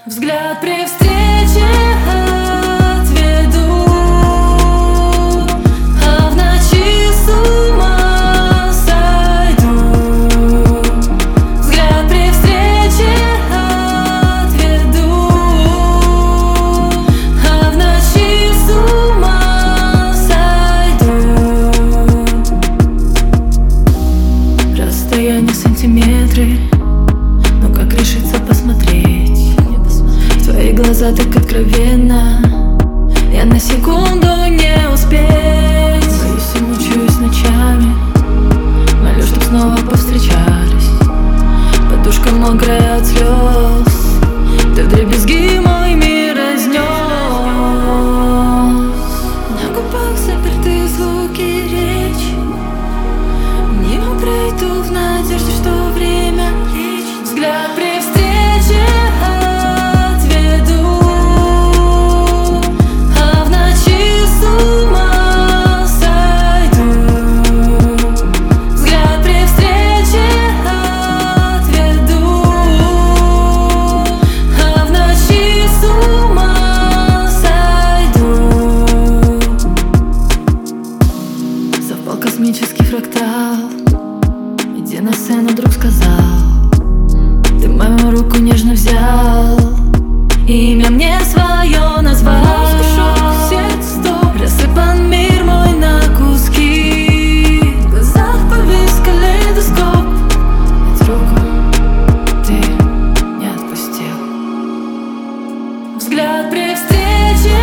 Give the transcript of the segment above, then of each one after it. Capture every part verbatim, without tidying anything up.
Взгляд при встрече отведу, а в ночи с ума сойду. Взгляд при встрече отведу, а в ночи с ума сойду. Расстояние сантиметры, но как решиться посмотреть? Твои глаза так откровенно, я на секунду не успеть. Боюсь и мучаюсь ночами, молю, чтоб снова повстречались. Подушка мокрая от слез, ты вдребезги мой мир разнес. На губах запертые звуки речи, мимо пройду в надежде, что время лечит. Взгляд при встрече космический фрактал, иди на сцену, друг сказал. Ты мою руку нежно взял, имя мне свое назвал. Рассыпан мир мой на куски, в глазах повис калейдоскоп. Ведь руку ты не отпустил. Взгляд при встрече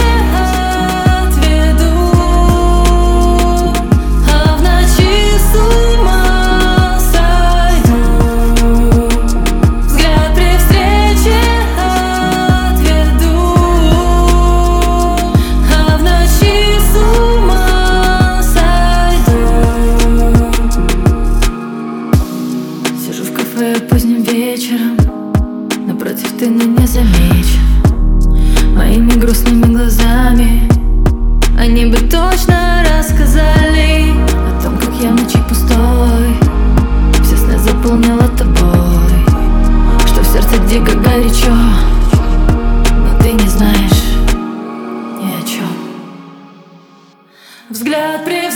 поздним вечером, напротив ты на не замечен. Моими грустными глазами они бы точно рассказали о том, как я в ночи пустой все сны заполнила тобой, что в сердце дико горячо, но ты не знаешь ни о чем. Взгляд при